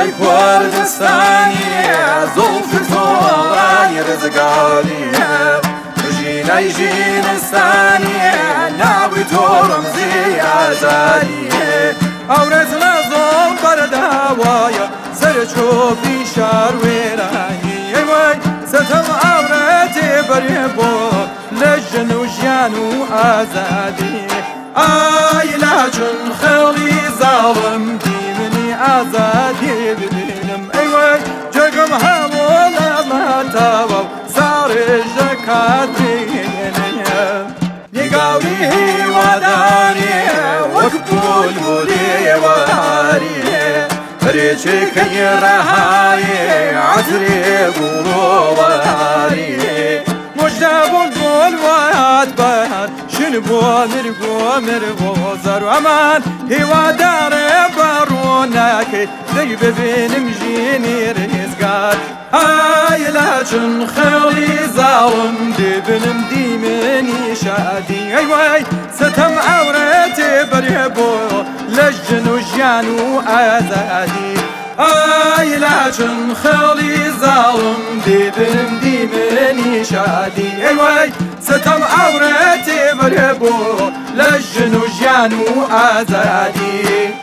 دڵی کوردستانی زوڵف تۆڵای ڕزگاریە ژینای ژینستانیە ناوی تۆ ڕەمزی ئازادیە ئەورەت لە زۆڵ بەرداوایە سەرچۆپی شار وێرانی ئەوەی ستەم ئەورەتێ بەرێ بۆ لە ژن و ژیان و ئازادی ئای لاچون خەڵی زاڵم دیمنی ئازادی ببینم ئەوەی جێگەم هەموو لەمەتەوە و ساڕێژ دەکاتێنێ نیگاوری هیواداریە وەک بولبولی وەهاریە ڕێچێکەی ڕەهایێ عەترێ گوڵۆوەهاریە مژدە بولبول وات بەهات شن بۆ مر بۆ زەر و ئەمان هیوادارێ بەڕووناکەی دەی ببینم ژینی ڕێزگار ئای لاچن خەڵی زاڵم دێبنم دیمنی شادی ئەیوای ستەم ئەورەتێ بەرێ بۆ لە ژن و ژیان و ئازادی ئای لاچن خەڵی زاڵم دێبنم دیمنی شادی ئەیوای ستەم ئەورەتێ بەرێ بۆ لە ژن و ژیان و ئازادی